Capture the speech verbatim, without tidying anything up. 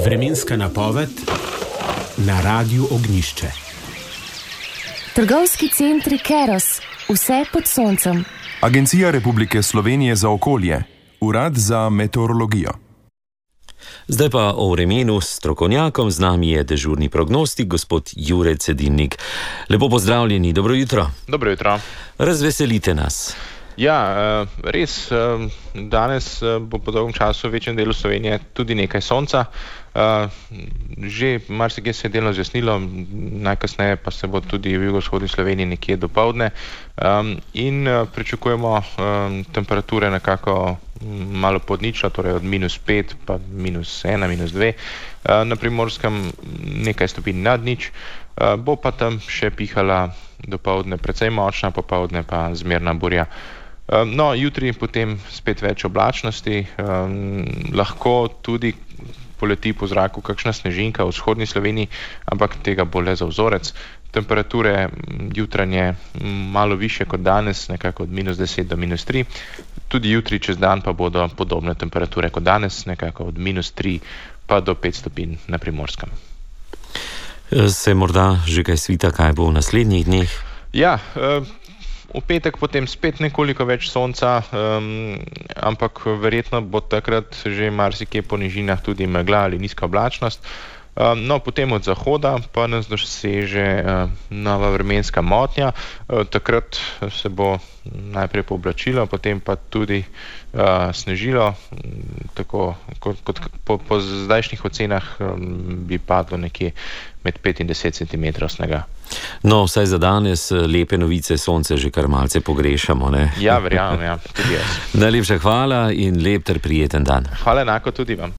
Vremenska napoved na Radiu Ognjišče. Trgovski centri Keros, vse pod soncem. Agencija Republike Slovenije za okolje, Urad za meteorologijo. Zdaj pa o vremenu s strokovnjakom, z nami je dežurni prognostik, gospod Jure Cedilnik. Lepo pozdravljeni, dobro jutro. Dobro jutro. Razveselite nas. Ja, res, danes bo po dolgem času v večjem delu Slovenije tudi nekaj sonca. Že marsikje se je delno zjasnilo, najkasneje pa se bo tudi v jugovzhodni Sloveniji nekje dopoldne. In pričakujemo temperature nekako malo pod ničlo, torej od minus pet pa minus ena, minus dve. Na Primorskem nekaj stopinj nad nič. Bo pa tam še pihala dopoldne precej močna, popoldne pa zmerna burja. No, jutri potem spet več oblačnosti, lahko tudi poleti po zraku kakšna snežinka v vzhodni Sloveniji, ampak tega bo le za vzorec. Temperature jutranje malo više kot danes, nekako od minus deset do minus tri. Tudi jutri čez dan pa bodo podobne temperature kot danes, nekako od minus tri pa do pet stopinj na Primorskem. Se morda že kaj svita, kaj bo v naslednjih dneh? Ja, v petek potem spet nekoliko več sonca, um, ampak verjetno bo takrat že marsikje po nižinah tudi megla ali nizka oblačnost. Um, no, potem od zahoda pa nas doseže uh, nova vremenska motnja. Uh, takrat se bo najprej pooblačilo, potem pa tudi uh, snežilo. Tako kot, kot po, po zdajšnjih ocenah um, bi padlo nekje med pet in deset centimetrov snega. No, vsaj za danes lepe novice, sonce že kar malce pogrešamo, ne? Ja, verjamem, ja, tudi jaz. Najlepša hvala in lep ter prijeten dan. Hvala enako tudi vam.